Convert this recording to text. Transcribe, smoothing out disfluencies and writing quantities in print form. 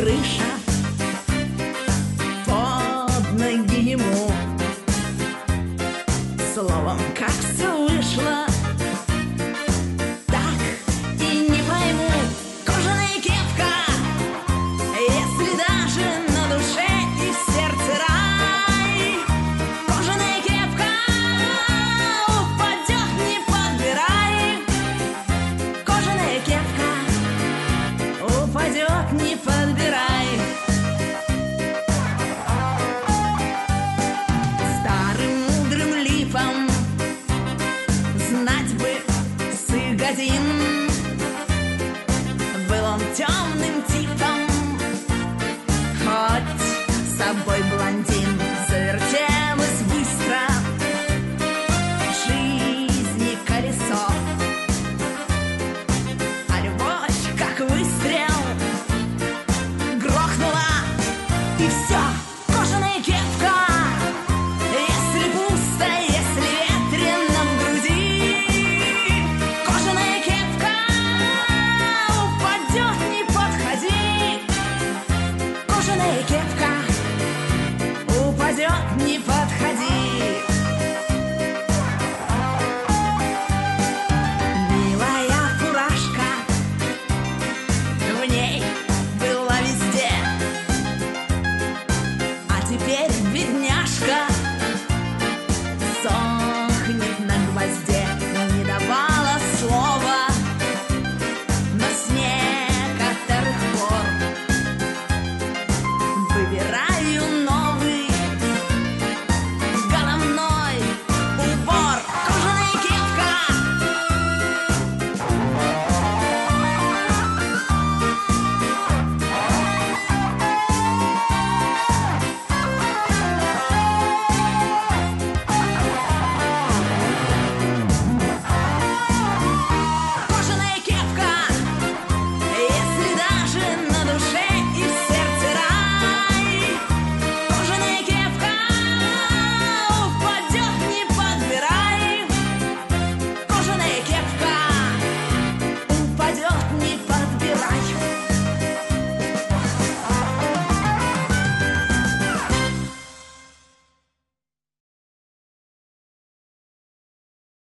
крыша под ноги ему. Словом, как все вышло, так и не пойму. Кожаная кепка, если даже на душе и в сердце рай. Кожаная кепка упадет, не подбирай. Кожаная кепка упадет, не подбирай.